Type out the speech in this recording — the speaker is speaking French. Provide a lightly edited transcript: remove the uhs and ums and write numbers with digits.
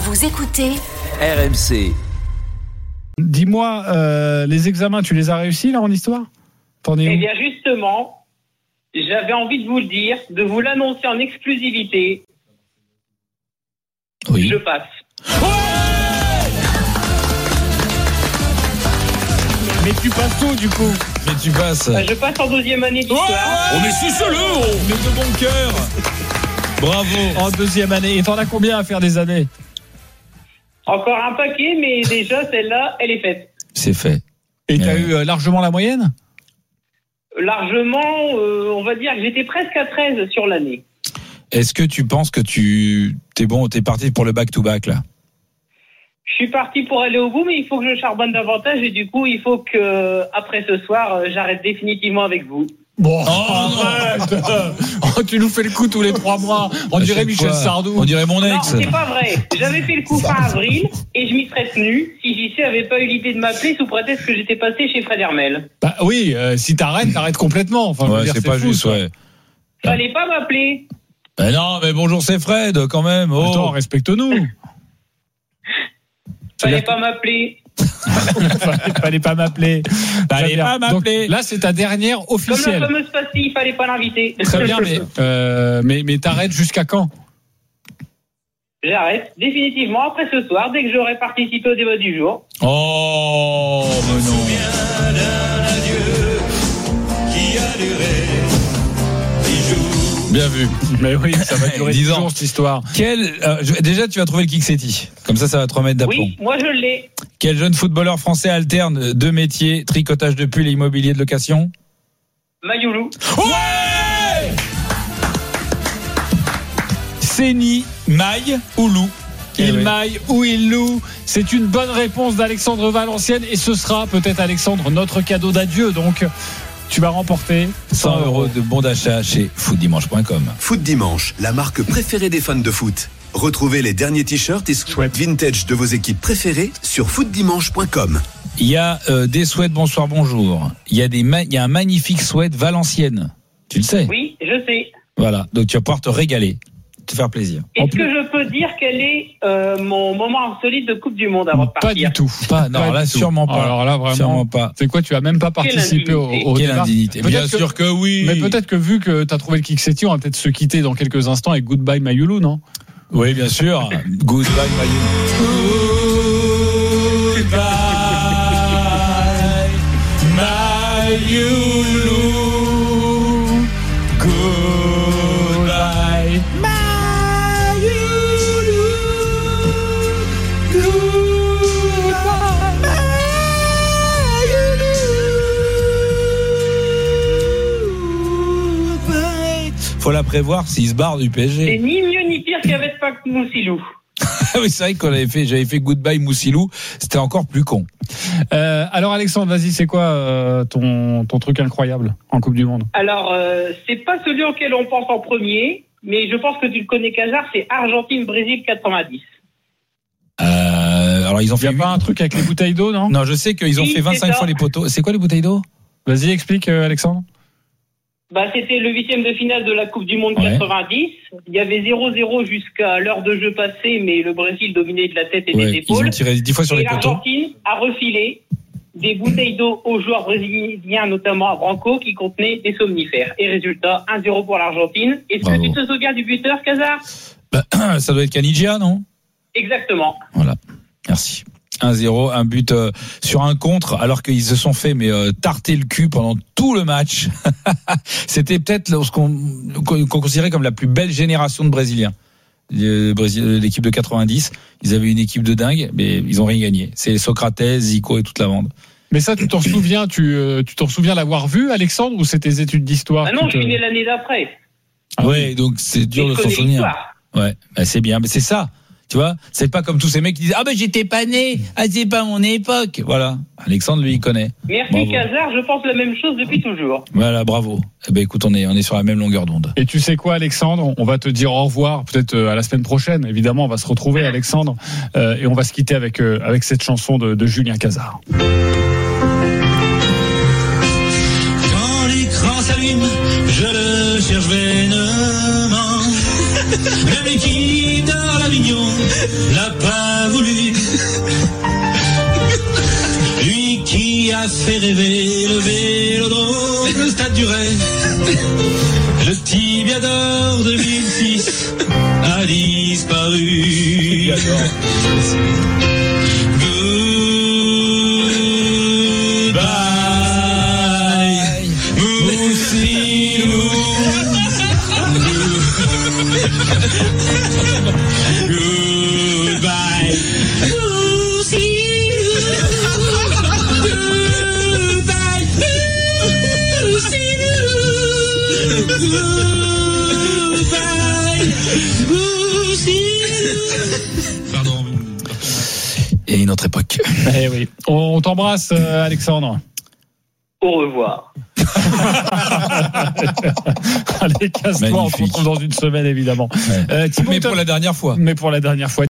Vous écoutez RMC. Dis-moi, les examens, tu les as réussis là en histoire ? T'en es où ? Eh bien justement, j'avais envie de vous le dire, de vous l'annoncer en exclusivité. Oui. Je passe. Mais tu passes où du coup ? Mais tu passes. Je passe en 2e année d'histoire. On est suceleux, on est de bon cœur. Bravo. En 2e année. Et t'en as combien à faire des années ? Encore un paquet, mais déjà celle-là, elle est faite. C'est fait. Et t'as eu largement la moyenne ? Largement, on va dire que j'étais presque à 13 sur l'année. Est-ce que tu penses que t'es parti pour le back-to-back là ? Je suis parti pour aller au bout, mais il faut que je charbonne davantage et du coup, il faut que après ce soir, j'arrête définitivement avec vous. Bon, arrête. Tu nous fais le coup tous les 3 mois. On dirait Michel Sardou. On dirait mon Non, ex. c'est pas vrai. J'avais fait le coup fin avril et je m'y serais tenu si JC avait pas eu l'idée de m'appeler sous prétexte que j'étais passé chez Fred Hermel. Bah oui, si t'arrêtes complètement. Enfin, je veux Ouais, dire, c'est pas fou, juste, ça. ouais. Fallait pas m'appeler. Ben non, mais bonjour, c'est Fred quand même. Oh. Attends, respecte-nous. Fallait pas m'appeler. Fallait pas m'appeler. Fallait pas m'appeler. Donc, là, c'est ta dernière Comme officielle. la fameuse pastille, il fallait pas l'inviter. Très bien, mais t'arrêtes jusqu'à quand ? J'arrête définitivement après ce soir, dès que j'aurai participé au débat du jour. Oh, mais non. Bien vu. Mais oui, ça va durer 10 10 ans ans cette histoire. Déjà, tu vas trouver le Kiksetti. Comme ça va te remettre d'aplomb. Oui, moi je l'ai. Quel jeune footballeur français alterne 2 métiers, tricotage de pull et immobilier de location ? Mayoulou. Ouais ! Séni, Maille ou Lou ? Il maille ou il loue. C'est une bonne réponse d'Alexandre Valenciennes et ce sera peut-être, Alexandre, notre cadeau d'adieu. Donc, tu vas remporter 100 € de bon d'achat chez footdimanche.com. Foot Dimanche, la marque préférée des fans de foot. Retrouvez les derniers t-shirts et sweats vintage de vos équipes préférées sur footdimanche.com. Il y a des sweats bonsoir bonjour. Il y a un magnifique sweat Valenciennes. Tu le sais ? Oui, je sais. Voilà, donc tu vas pouvoir te régaler, te faire plaisir. Est-ce que je peux dire quel est mon moment insolite de Coupe du Monde avant de partir ? Pas du tout. Non, là sûrement pas. Alors là, vraiment. Sûrement pas. C'est quoi, tu vas même pas participer au Quelle débat. indignité. Bien sûr que oui. Mais peut-être que vu que tu as trouvé le Kiksetti, on va peut-être se quitter dans quelques instants avec Goodbye Mayoulou, non ? Oui, bien sûr. Goodbye Mayoulou. Goodbye Mayoulou. Goodbye Mayoulou. Goodbye. Faut la prévoir s'il se barre du C'est PSG. ni mieux ni pire qu'avec Pac Moussilou. Oui, c'est vrai j'avais fait Goodbye Moussilou, c'était encore plus con. Alors Alexandre, vas-y, c'est quoi ton truc incroyable en Coupe du Monde ? Alors, c'est pas celui auquel on pense en premier, mais je pense que tu le connais, Casar, c'est Argentine-Brésil 90. Alors ils ont Il y a fait pas un truc avec les bouteilles d'eau, non ? Non, je sais qu'ils ont Si, fait 25 c'est fois ça. les poteaux. C'est quoi les bouteilles d'eau ? Vas-y, explique Alexandre. C'était le 8e de finale de la Coupe du Monde Ouais. 90. Il y avait 0-0 jusqu'à l'heure de jeu passée, mais le Brésil dominait de la tête et des Ils épaules. ont tiré 10 fois sur Et les poteaux. l'Argentine a refilé des bouteilles d'eau aux joueurs brésiliens, notamment à Branco, qui contenaient des somnifères. Et résultat, 1-0 pour l'Argentine. Est-ce Bravo. que tu te souviens du buteur, Casar ? Ça doit être Canigia, non ? Exactement. Voilà, merci. 1-0, un but sur un contre, alors qu'ils se sont fait tarter le cul pendant tout le match. C'était peut-être ce qu'on considérait comme la plus belle génération de Brésiliens. L'équipe de 90, ils avaient une équipe de dingue, mais ils ont rien gagné. C'est Socrates, Zico et toute la bande. Mais ça, tu t'en souviens, tu t'en souviens l'avoir vu, Alexandre, ou c'est tes études d'histoire ? Ah non, je suis né l'année d'après. Ouais, donc c'est dur de Et je s'en connais souvenir. l'histoire. Ouais, c'est bien, mais c'est ça. Tu vois, c'est pas comme tous ces mecs qui disent j'étais pas né, c'est pas mon époque. Voilà, Alexandre lui il connaît. Merci Bravo. Casar, je pense la même chose depuis toujours. Voilà, bravo. Écoute, on est sur la même longueur d'onde. Et tu sais quoi, Alexandre ? On va te dire au revoir, peut-être à la semaine prochaine. Évidemment, on va se retrouver, Alexandre, et on va se quitter avec cette chanson de Julien Cazard. Quand l'écran s'allume, je le cherche vainement. Même l'équipe d'Avignon l'a pas voulu. Lui qui a fait rêver le Vélodrome, le stade du rêve, le Tibia d'Or 2006 a disparu. Goodbye, Moussilou. Goodbye, Moussilou. Goodbye, Moussilou. Goodbye, Moussilou. Pardon. Et une autre époque. Eh oui. On t'embrasse, Alexandre. Au revoir. Allez, casse-toi, on se retrouve dans une semaine, évidemment. Ouais. Thibaut, Mais pour la dernière fois. Mais pour la dernière fois.